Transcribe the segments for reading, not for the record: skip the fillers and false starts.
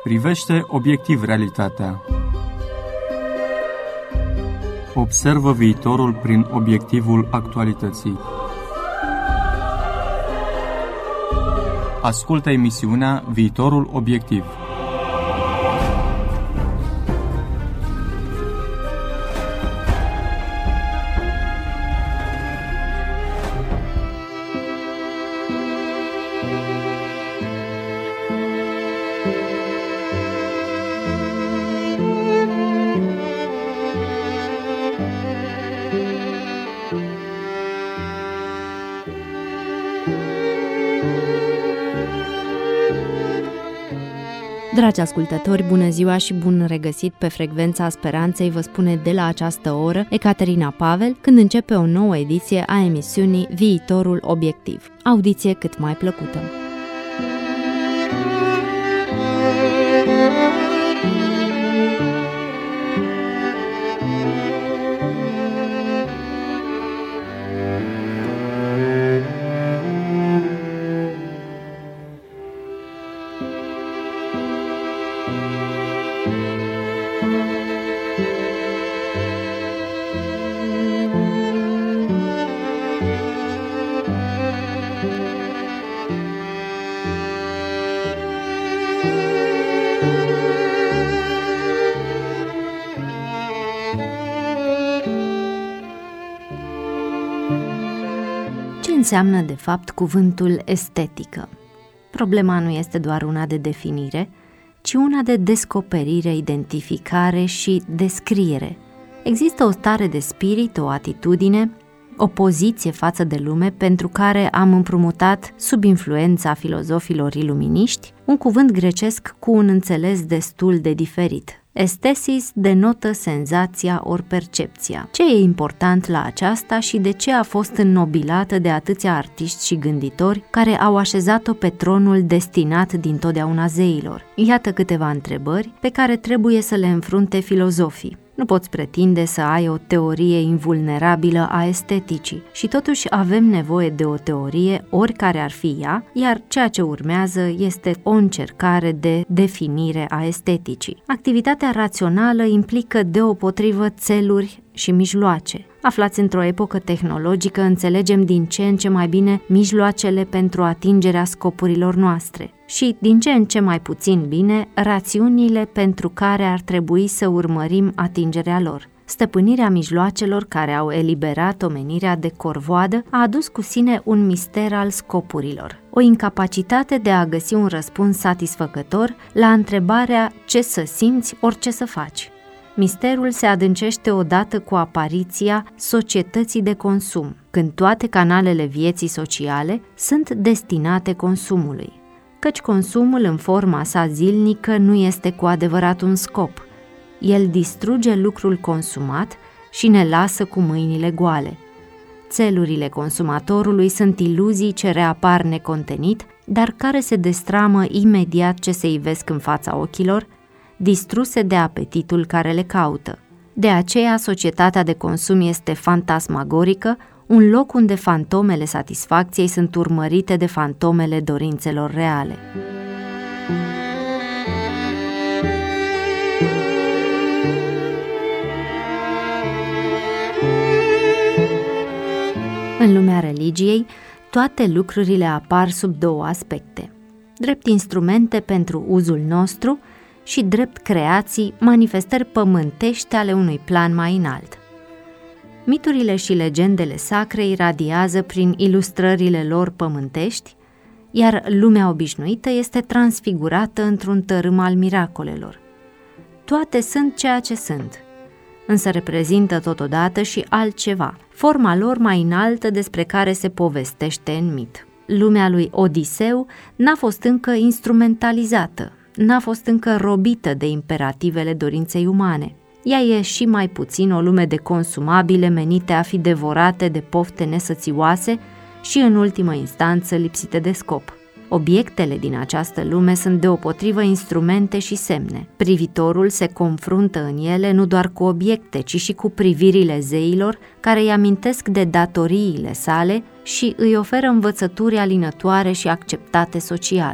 Privește obiectiv realitatea. Observă viitorul prin obiectivul actualității. Ascultă emisiunea Viitorul Obiectiv. Dragi ascultători, bună ziua și bun regăsit pe Frecvența Speranței, vă spune de la această oră Ecaterina Pavel, când începe o nouă ediție a emisiunii Viitorul Obiectiv. Audiție cât mai plăcută! Ce înseamnă, de fapt, cuvântul estetică? Problema nu este doar una de definire, ci una de descoperire, identificare și descriere. Există o stare de spirit, o atitudine, o poziție față de lume pentru care am împrumutat, sub influența filozofilor iluminiști, un cuvânt grecesc cu un înțeles destul de diferit. Estesis denotă senzația ori percepția. Ce e important la aceasta și de ce a fost înnobilată de atâția artiști și gânditori care au așezat-o pe tronul destinat dintotdeauna zeilor? Iată câteva întrebări pe care trebuie să le înfrunte filozofii. Nu poți pretinde să ai o teorie invulnerabilă a esteticii și totuși avem nevoie de o teorie, oricare ar fi ea, iar ceea ce urmează este o încercare de definire a esteticii. Activitatea rațională implică deopotrivă țeluri și mijloace. Aflați într-o epocă tehnologică, înțelegem din ce în ce mai bine mijloacele pentru atingerea scopurilor noastre și din ce în ce mai puțin bine rațiunile pentru care ar trebui să urmărim atingerea lor. Stăpânirea mijloacelor care au eliberat omenirea de corvoadă a adus cu sine un mister al scopurilor, o incapacitate de a găsi un răspuns satisfăcător la întrebarea ce să simți ori ce să faci. Misterul se adâncește odată cu apariția societății de consum, când toate canalele vieții sociale sunt destinate consumului, căci consumul în forma sa zilnică nu este cu adevărat un scop. El distruge lucrul consumat și ne lasă cu mâinile goale. Țelurile consumatorului sunt iluzii ce reapar necontenit, dar care se destramă imediat ce se ivesc în fața ochilor, distruse de apetitul care le caută. De aceea, societatea de consum este fantasmagorică, un loc unde fantomele satisfacției sunt urmărite de fantomele dorințelor reale. În lumea religiei, toate lucrurile apar sub două aspecte: drept instrumente pentru uzul nostru și drept creații, manifestări pământești ale unui plan mai înalt. Miturile și legendele sacre iradiază prin ilustrările lor pământești, iar lumea obișnuită este transfigurată într-un tărâm al miracolelor. Toate sunt ceea ce sunt, însă reprezintă totodată și altceva, forma lor mai înaltă despre care se povestește în mit. Lumea lui Odiseu n-a fost încă instrumentalizată, n-a fost încă robită de imperativele dorinței umane. Ea e și mai puțin o lume de consumabile menite a fi devorate de pofte nesățioase și, în ultimă instanță, lipsite de scop. Obiectele din această lume sunt deopotrivă instrumente și semne. Privitorul se confruntă în ele nu doar cu obiecte, ci și cu privirile zeilor care îi amintesc de datoriile sale și îi oferă învățături alinătoare și acceptate social.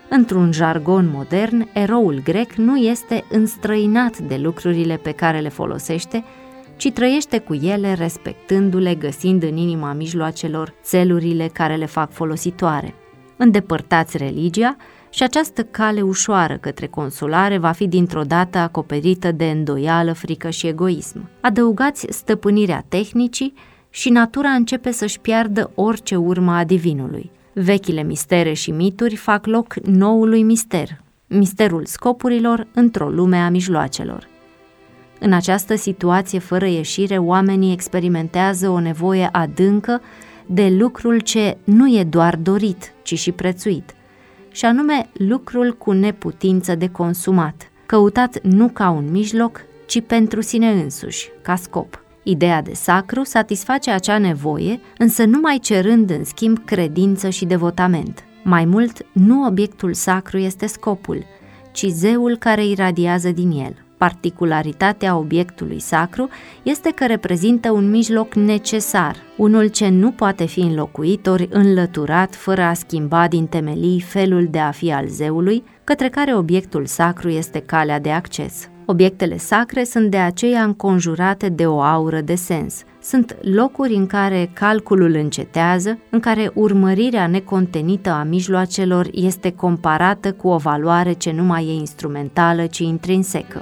Într-un jargon modern, eroul grec nu este înstrăinat de lucrurile pe care le folosește, ci trăiește cu ele, respectându-le, găsind în inima mijloacelor țelurile care le fac folositoare. Îndepărtați religia și această cale ușoară către consolare va fi dintr-o dată acoperită de îndoială, frică și egoism. Adăugați stăpânirea tehnicii și natura începe să-și piardă orice urmă a divinului. Vechile mistere și mituri fac loc noului mister, misterul scopurilor într-o lume a mijloacelor. În această situație fără ieșire, oamenii experimentează o nevoie adâncă de lucrul ce nu e doar dorit, ci și prețuit, și anume lucrul cu neputință de consumat, căutat nu ca un mijloc, ci pentru sine însuși, ca scop. Ideea de sacru satisface acea nevoie, însă numai cerând în schimb credință și devotament. Mai mult, nu obiectul sacru este scopul, ci zeul care iradiază din el. Particularitatea obiectului sacru este că reprezintă un mijloc necesar, unul ce nu poate fi înlocuit ori înlăturat fără a schimba din temelii felul de a fi al zeului, către care obiectul sacru este calea de acces. Obiectele sacre sunt de aceea înconjurate de o aură de sens. Sunt locuri în care calculul încetează, în care urmărirea necontenită a mijloacelor este comparată cu o valoare ce nu mai e instrumentală, ci intrinsecă.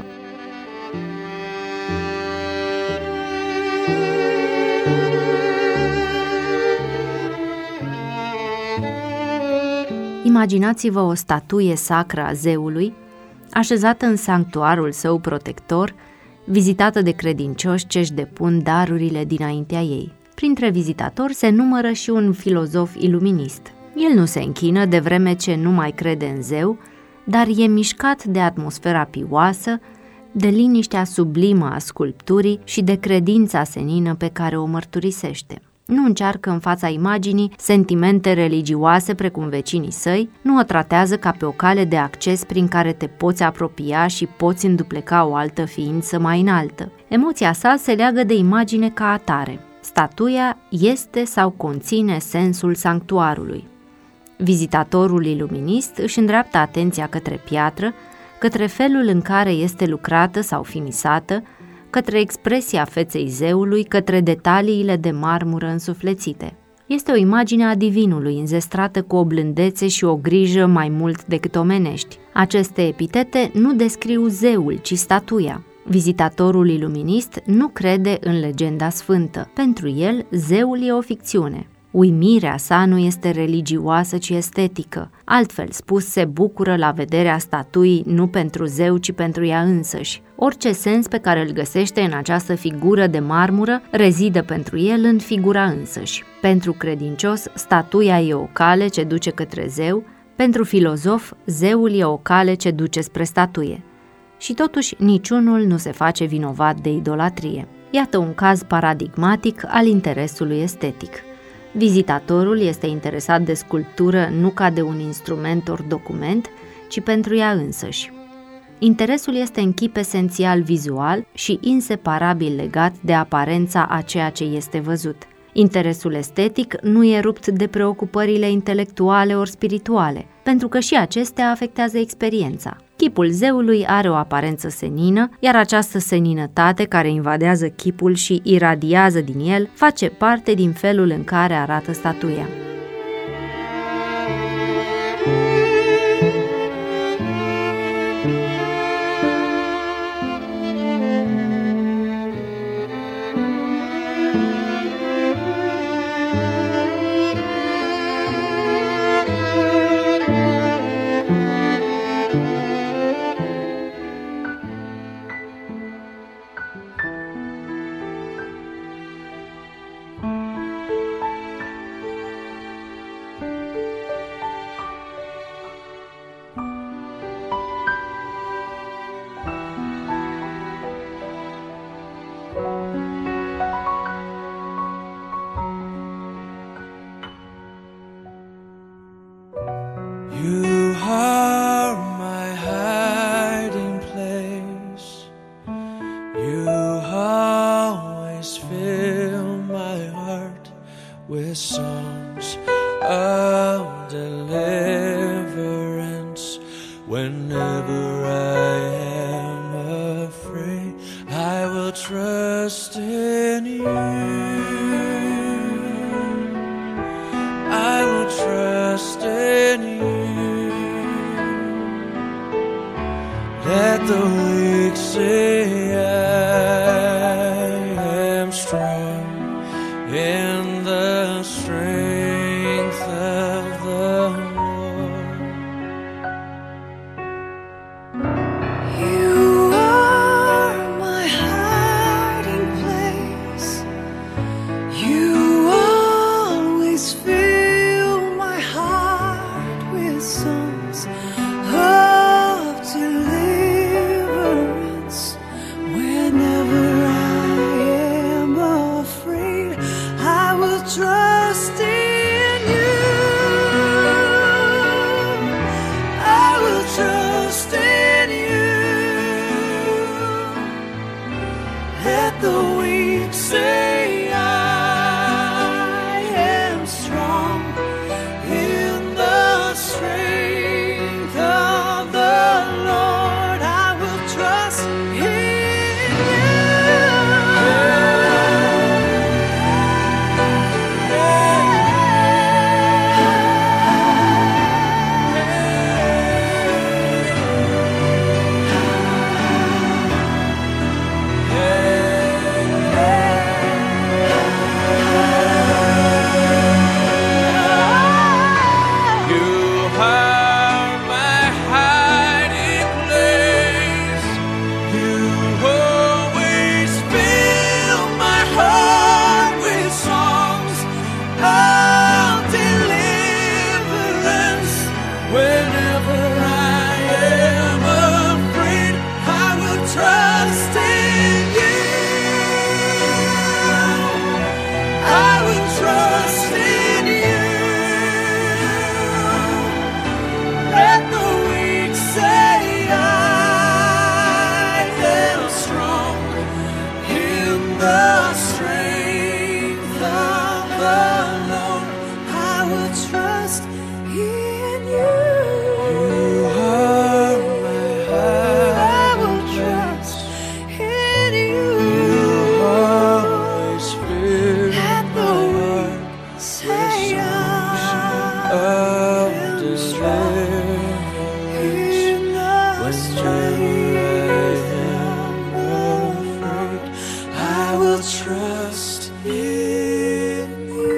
Imaginați-vă o statuie sacră a zeului, așezată în sanctuarul său protector, vizitată de credincioși ce-și depun darurile dinaintea ei. Printre vizitatori se numără și un filozof iluminist. El nu se închină de vreme ce nu mai crede în zeu, dar e mișcat de atmosfera pioasă, de liniștea sublimă a sculpturii și de credința senină pe care o mărturisește. Nu încearcă în fața imaginii sentimente religioase precum vecinii săi, nu o tratează ca pe o cale de acces prin care te poți apropia și poți îndupleca o altă ființă mai înaltă. Emoția sa se leagă de imagine ca atare. Statuia este sau conține sensul sanctuarului. Vizitatorul iluminist își îndreaptă atenția către piatră, către felul în care este lucrată sau finisată, către expresia feței zeului, către detaliile de marmură însuflețite. Este o imagine a divinului, înzestrată cu o blândețe și o grijă mai mult decât omenești. Aceste epitete nu descriu zeul, ci statuia. Vizitatorul iluminist nu crede în legenda sfântă. Pentru el, zeul e o ficțiune. Uimirea sa nu este religioasă, ci estetică. Altfel spus, se bucură la vederea statuii nu pentru zeu, ci pentru ea însăși. Orice sens pe care îl găsește în această figură de marmură rezidă pentru el în figura însăși. Pentru credincios, statuia e o cale ce duce către zeu, pentru filozof, zeul e o cale ce duce spre statuie. Și totuși niciunul nu se face vinovat de idolatrie. Iată un caz paradigmatic al interesului estetic. Vizitatorul este interesat de sculptură nu ca de un instrument ori document, ci pentru ea însăși. Interesul este în chip esențial vizual și inseparabil legat de aparența a ceea ce este văzut. Interesul estetic nu e rupt de preocupările intelectuale ori spirituale, pentru că și acestea afectează experiența. Chipul zeului are o aparență senină, iar această seninătate care invadează chipul și iradiază din el face parte din felul în care arată statuia. You are my hiding place. You always fill my heart with songs of deliverance. Whenever I am afraid, I will trust in you. I will trust in you. Let the weak say I am strong in the strength of the Lord. You are my hiding place. You always fill my heart with songs of deliverance. Whenever I am afraid, I will trust in you. I will trust in you. Let the weak say I am strong in the strength of the Lord. I will trust in you. You are my hiding place. You always fill my heart with songs of deliverance. Whenever I am afraid, I will trust in you. I will trust in you. Let the weak say I am strong in the strength of the Lord. I will trust in you. You are my I will hiding trust place. in you. You always fill Let my the heart say of I am strong deliverance. in the Whenever I strength am of the afraid, Lord. I will trust in you.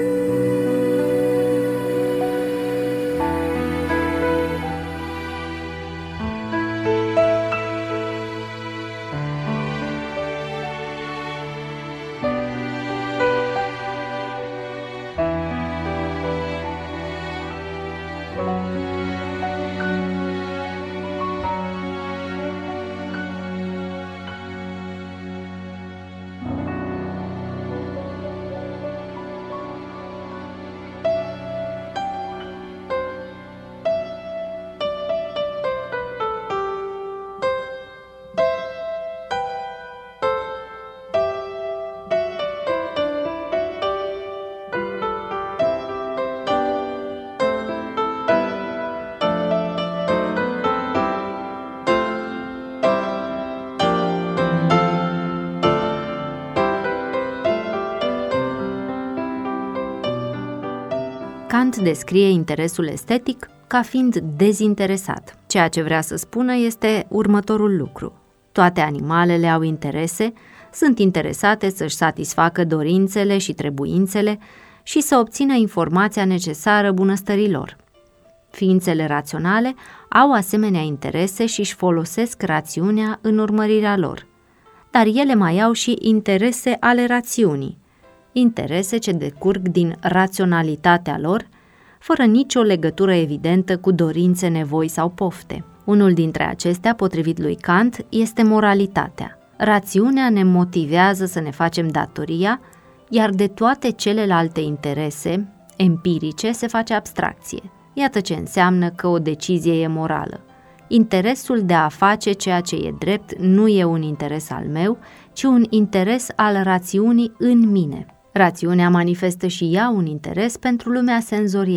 Kant descrie interesul estetic ca fiind dezinteresat. Ceea ce vrea să spună este următorul lucru. Toate animalele au interese, sunt interesate să-și satisfacă dorințele și trebuințele și să obțină informația necesară bunăstării lor. Ființele raționale au asemenea interese și își folosesc rațiunea în urmărirea lor. Dar ele mai au și interese ale rațiunii, interese ce decurg din raționalitatea lor, fără nicio legătură evidentă cu dorințe, nevoi sau pofte. Unul dintre acestea, potrivit lui Kant, este moralitatea. Rațiunea ne motivează să ne facem datoria, iar de toate celelalte interese empirice se face abstracție. Iată ce înseamnă că o decizie e morală. Interesul de a face ceea ce e drept nu e un interes al meu, ci un interes al rațiunii în mine. Rațiunea manifestă și ea un interes pentru lumea senzorială.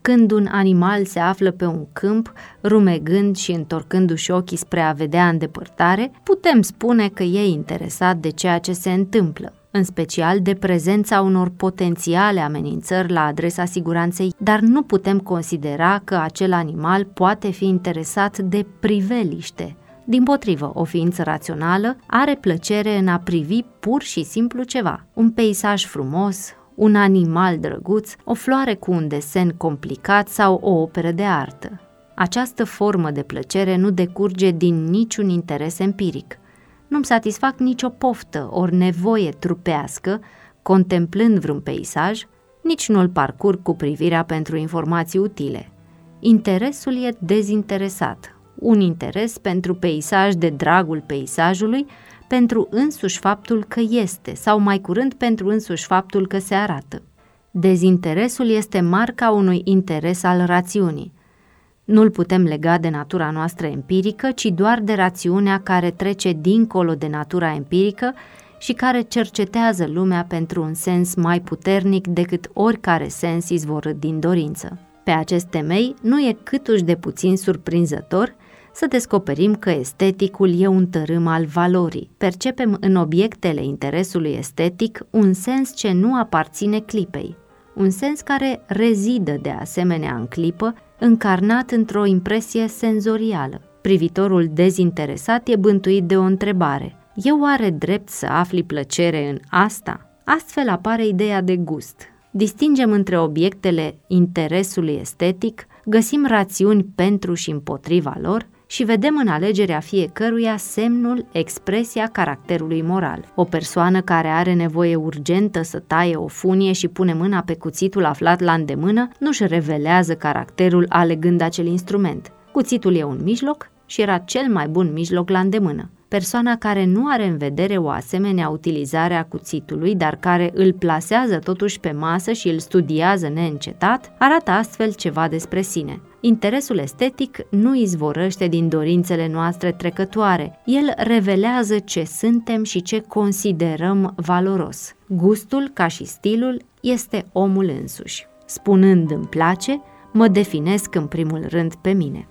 Când un animal se află pe un câmp, rumegând și întorcându-și ochii spre a vedea în depărtare, putem spune că e interesat de ceea ce se întâmplă, în special de prezența unor potențiale amenințări la adresa siguranței, dar nu putem considera că acel animal poate fi interesat de priveliște. Dimpotrivă, o ființă rațională are plăcere în a privi pur și simplu ceva, un peisaj frumos, un animal drăguț, o floare cu un desen complicat sau o operă de artă. Această formă de plăcere nu decurge din niciun interes empiric. Nu-mi satisfac nicio poftă ori nevoie trupească contemplând vreun peisaj, nici nu-l parcurg cu privirea pentru informații utile. Interesul e dezinteresat, un interes pentru peisaj de dragul peisajului, pentru însuși faptul că este, sau mai curând pentru însuși faptul că se arată. Dezinteresul este marca unui interes al rațiunii. Nu-l putem lega de natura noastră empirică, ci doar de rațiunea care trece dincolo de natura empirică și care cercetează lumea pentru un sens mai puternic decât oricare sens izvorât din dorință. Pe acest temei, nu e câtuși de puțin surprinzător să descoperim că esteticul e un tărâm al valorii. Percepem în obiectele interesului estetic un sens ce nu aparține clipei, un sens care rezidă de asemenea în clipă, încarnat într-o impresie senzorială. Privitorul dezinteresat e bântuit de o întrebare: e oare drept să afli plăcere în asta? Astfel apare ideea de gust. Distingem între obiectele interesului estetic, găsim rațiuni pentru și împotriva lor și vedem în alegerea fiecăruia semnul, expresia caracterului moral. O persoană care are nevoie urgentă să taie o funie și pune mâna pe cuțitul aflat la îndemână, nu-și revelează caracterul alegând acel instrument. Cuțitul e un mijloc și era cel mai bun mijloc la îndemână. Persoana care nu are în vedere o asemenea utilizare a cuțitului, dar care îl plasează totuși pe masă și îl studiază neîncetat, arată astfel ceva despre sine. Interesul estetic nu izvorăște din dorințele noastre trecătoare, el revelează ce suntem și ce considerăm valoros. Gustul, ca și stilul, este omul însuși. Spunând îmi place, mă definesc în primul rând pe mine.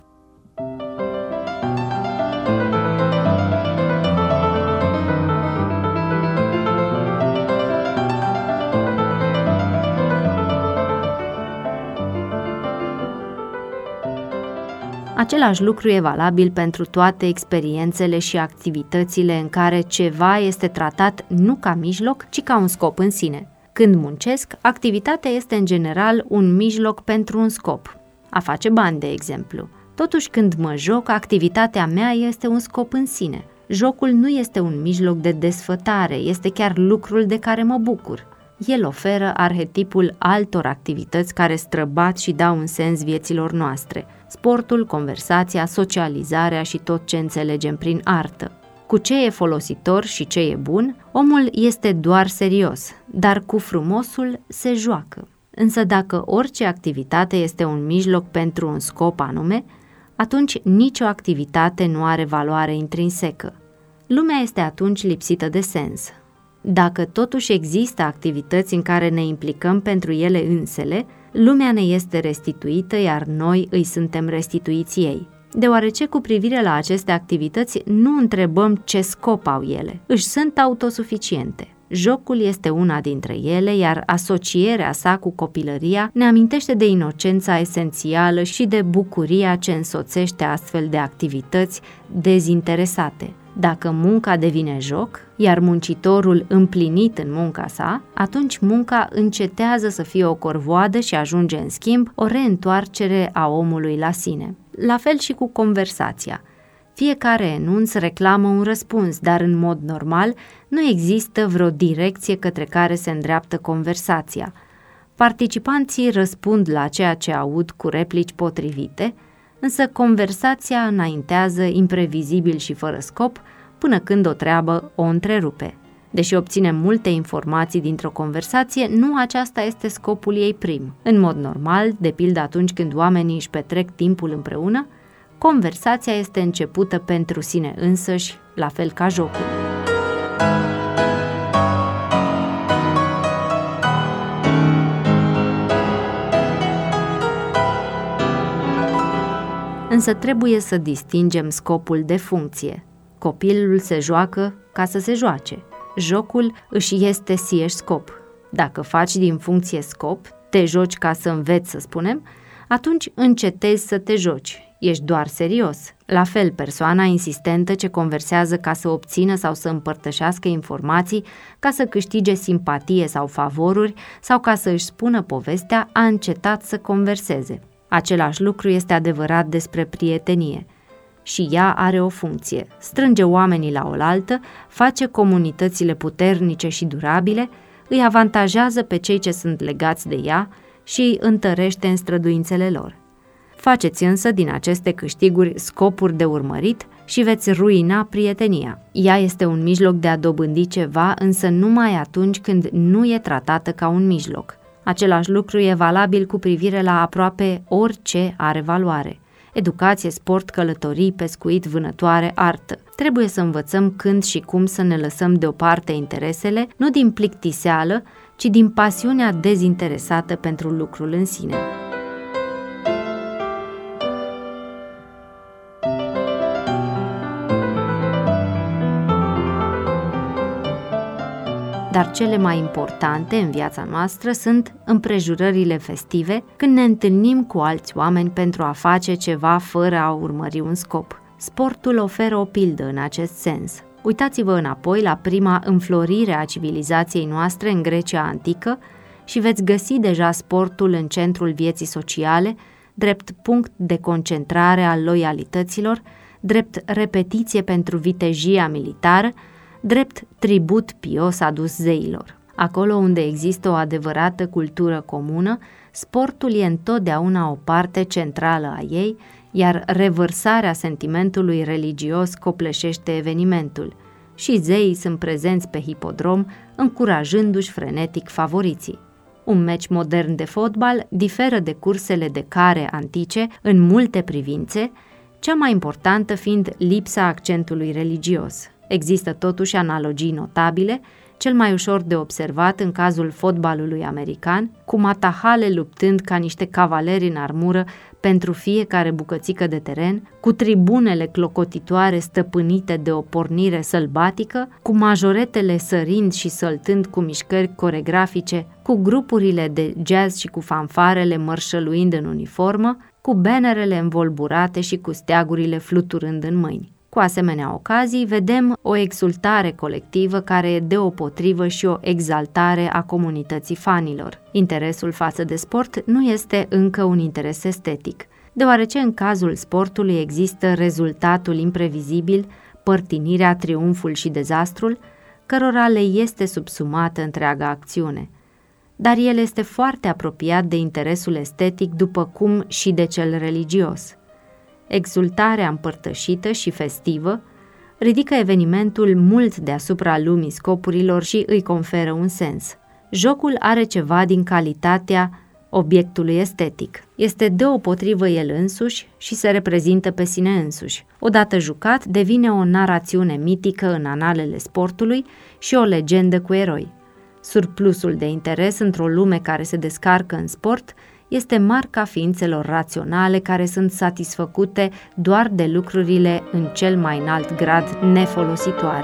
Același lucru e valabil pentru toate experiențele și activitățile în care ceva este tratat nu ca mijloc, ci ca un scop în sine. Când muncesc, activitatea este în general un mijloc pentru un scop, a face bani, de exemplu. Totuși, când mă joc, activitatea mea este un scop în sine. Jocul nu este un mijloc de desfătare, este chiar lucrul de care mă bucur. El oferă arhetipul altor activități care străbat și dau un sens vieților noastre: sportul, conversația, socializarea și tot ce înțelegem prin artă. Cu ce e folositor și ce e bun, omul este doar serios, dar cu frumosul se joacă. Însă dacă orice activitate este un mijloc pentru un scop anume, atunci nicio activitate nu are valoare intrinsecă. Lumea este atunci lipsită de sens. Dacă totuși există activități în care ne implicăm pentru ele însele, lumea ne este restituită, iar noi îi suntem restituiți ei. Deoarece cu privire la aceste activități nu întrebăm ce scop au ele, își sunt autosuficiente. Jocul este una dintre ele, iar asocierea sa cu copilăria ne amintește de inocența esențială și de bucuria ce însoțește astfel de activități dezinteresate. Dacă munca devine joc, iar muncitorul împlinit în munca sa, atunci munca încetează să fie o corvoadă și ajunge în schimb o reîntoarcere a omului la sine. La fel și cu conversația. Fiecare enunț reclamă un răspuns, dar în mod normal nu există vreo direcție către care se îndreaptă conversația. Participanții răspund la ceea ce aud cu replici potrivite, însă conversația înaintează imprevizibil și fără scop, până când o treabă o întrerupe. Deși obținem multe informații dintr-o conversație, nu aceasta este scopul ei prim. În mod normal, de pildă atunci când oamenii își petrec timpul împreună, conversația este începută pentru sine însăși, la fel ca jocul. însă trebuie să distingem scopul de funcție. Copilul se joacă ca să se joace. Jocul își este sieși scop. Dacă faci din funcție scop, te joci ca să înveți, să spunem, atunci încetezi să te joci. Ești doar serios. La fel, persoana insistentă ce conversează ca să obțină sau să împărtășească informații, ca să câștige simpatie sau favoruri sau ca să își spună povestea, a încetat să converseze. Același lucru este adevărat despre prietenie. Și ea are o funcție. Strânge oamenii la oaltă, face comunitățile puternice și durabile, îi avantajează pe cei ce sunt legați de ea și îi întărește în străduințele lor. Faceți însă din aceste câștiguri scopuri de urmărit și veți ruina prietenia. Ea este un mijloc de a dobândi ceva, însă numai atunci când nu e tratată ca un mijloc. Același lucru e valabil cu privire la aproape orice are valoare. Educație, sport, călătorii, pescuit, vânătoare, artă. Trebuie să învățăm când și cum să ne lăsăm deoparte interesele, nu din plictiseală, ci din pasiunea dezinteresată pentru lucrul în sine. Dar cele mai importante în viața noastră sunt împrejurările festive, când ne întâlnim cu alți oameni pentru a face ceva fără a urmări un scop. Sportul oferă o pildă în acest sens. Uitați-vă înapoi la prima înflorire a civilizației noastre în Grecia antică și veți găsi deja sportul în centrul vieții sociale, drept punct de concentrare al loialităților, drept repetiție pentru vitejia militară, drept tribut pios adus zeilor. Acolo unde există o adevărată cultură comună, sportul e întotdeauna o parte centrală a ei, iar revărsarea sentimentului religios copleșește evenimentul. Și zeii sunt prezenți pe hipodrom, încurajându-și frenetic favoriții. Un meci modern de fotbal diferă de cursele de care antice în multe privințe, cea mai importantă fiind lipsa accentului religios. Există totuși analogii notabile, cel mai ușor de observat în cazul fotbalului american, cu matahale luptând ca niște cavaleri în armură pentru fiecare bucățică de teren, cu tribunele clocotitoare stăpânite de o pornire sălbatică, cu majoretele sărind și săltând cu mișcări coregrafice, cu grupurile de jazz și cu fanfarele mărșăluind în uniformă, cu bannerele învolburate și cu steagurile fluturând în mâini. Cu asemenea ocazii, vedem o exultare colectivă care e deopotrivă și o exaltare a comunității fanilor. Interesul față de sport nu este încă un interes estetic, deoarece în cazul sportului există rezultatul imprevizibil, părtinirea, triumful și dezastrul, cărora le este subsumată întreaga acțiune. Dar el este foarte apropiat de interesul estetic, după cum și de cel religios. Exultarea împărtășită și festivă ridică evenimentul mult deasupra lumii scopurilor și îi conferă un sens. Jocul are ceva din calitatea obiectului estetic. Este deopotrivă el însuși și se reprezintă pe sine însuși. Odată jucat, devine o narațiune mitică în analele sportului și o legendă cu eroi. Surplusul de interes într-o lume care se descarcă în sport este marca ființelor raționale care sunt satisfăcute doar de lucrurile în cel mai înalt grad nefolositoare.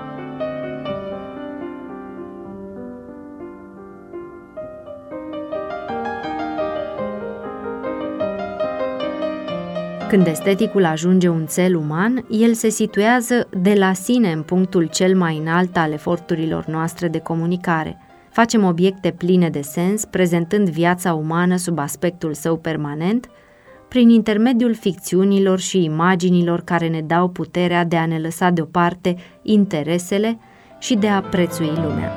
Când esteticul ajunge un cel uman, el se situează de la sine în punctul cel mai înalt al eforturilor noastre de comunicare. Facem obiecte pline de sens, prezentând viața umană sub aspectul său permanent, prin intermediul ficțiunilor și imaginilor care ne dau puterea de a ne lăsa deoparte interesele și de a prețui lumea.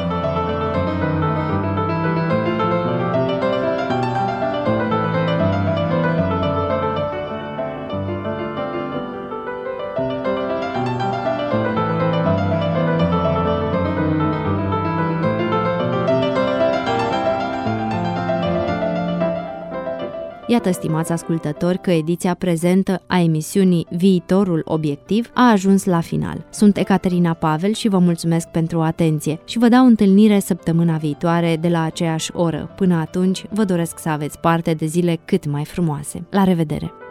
Iată, stimați ascultători, că ediția prezentă a emisiunii Viitorul Obiectiv a ajuns la final. Sunt Ecaterina Pavel și vă mulțumesc pentru atenție și vă dau întâlnire săptămâna viitoare de la aceeași oră. Până atunci, vă doresc să aveți parte de zile cât mai frumoase. La revedere!